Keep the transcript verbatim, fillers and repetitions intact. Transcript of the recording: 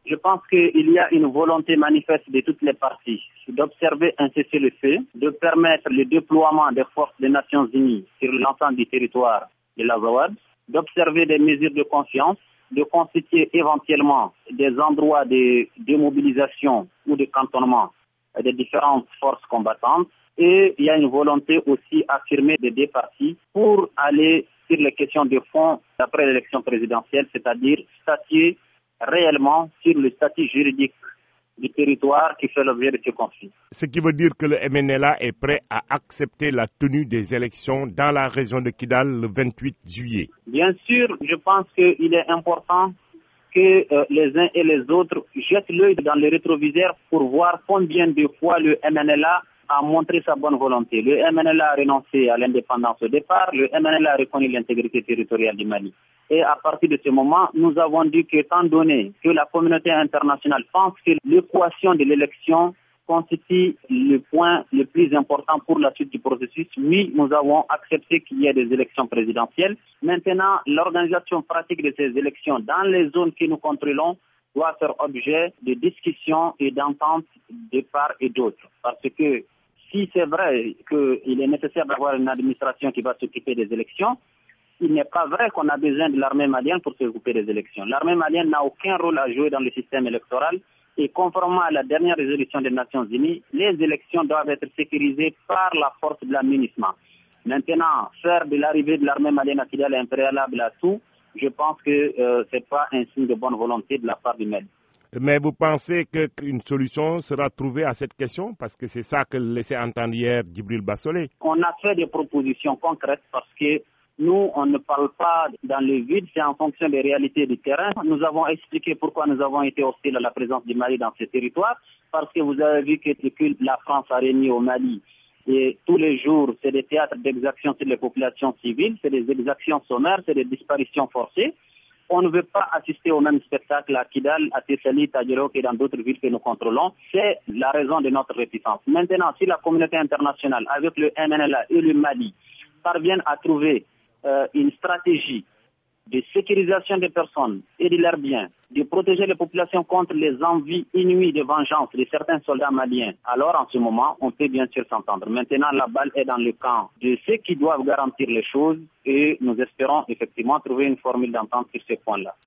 Je pense qu'il y a une volonté manifeste de toutes les parties d'observer un cessez-le-feu, de permettre le déploiement des forces des Nations Unies sur l'ensemble du territoire de l'Azawad, d'observer des mesures de confiance, de constituer éventuellement des endroits de démobilisation ou de cantonnement des différentes forces combattantes. Et il y a une volonté aussi affirmée des deux parties pour aller sur les questions de fond après l'élection présidentielle, c'est-à-dire statuer réellement sur le statut juridique du territoire qui fait l'objet de ce conflit. Ce qui veut dire que le M N L A est prêt à accepter la tenue des élections dans la région de Kidal le vingt-huit juillet. Bien sûr, je pense qu'il est important que euh, les uns et les autres jettent l'œil dans le rétroviseur pour voir combien de fois le M N L A a montré sa bonne volonté. Le M N L A a renoncé à l'indépendance au départ, le M N L A a reconnu l'intégrité territoriale du Mali. Et à partir de ce moment, nous avons dit que, étant donné que la communauté internationale pense que l'équation de l'élection constitue le point le plus important pour la suite du processus, oui, nous avons accepté qu'il y ait des élections présidentielles. Maintenant, l'organisation pratique de ces élections dans les zones que nous contrôlons doit faire objet de discussions et d'ententes de part et d'autre. Parce que si c'est vrai qu'il est nécessaire d'avoir une administration qui va s'occuper des élections, il n'est pas vrai qu'on a besoin de l'armée malienne pour s'occuper des élections. L'armée malienne n'a aucun rôle à jouer dans le système électoral et conformément à la dernière résolution des Nations Unies, les élections doivent être sécurisées par la force de l'aménagement. Maintenant, faire de l'arrivée de l'armée malienne à Kidal un préalable à tout, je pense que euh, ce n'est pas un signe de bonne volonté de la part du M E D. Mais vous pensez qu'une solution sera trouvée à cette question? Parce que c'est ça que laissait entendre hier Djibril Bassolé. On a fait des propositions concrètes parce que nous, on ne parle pas dans le vide, c'est en fonction des réalités du terrain. Nous avons expliqué pourquoi nous avons été hostiles à la présence du Mali dans ce territoire, parce que vous avez vu que depuis la France a régné au Mali, et tous les jours, c'est des théâtres d'exactions sur les populations civiles, c'est des exactions sommaires, c'est des disparitions forcées. On ne veut pas assister au même spectacle à Kidal, à Tessali, à Djerok et dans d'autres villes que nous contrôlons. C'est la raison de notre réticence. Maintenant, si la communauté internationale, avec le M N L A et le Mali, parviennent à trouver euh, une stratégie de sécurisation des personnes et de leurs biens, de protéger les populations contre les envies inouïes de vengeance de certains soldats maliens, alors en ce moment, on peut bien sûr s'entendre. Maintenant, la balle est dans le camp de ceux qui doivent garantir les choses et nous espérons effectivement trouver une formule d'entente sur ces points-là.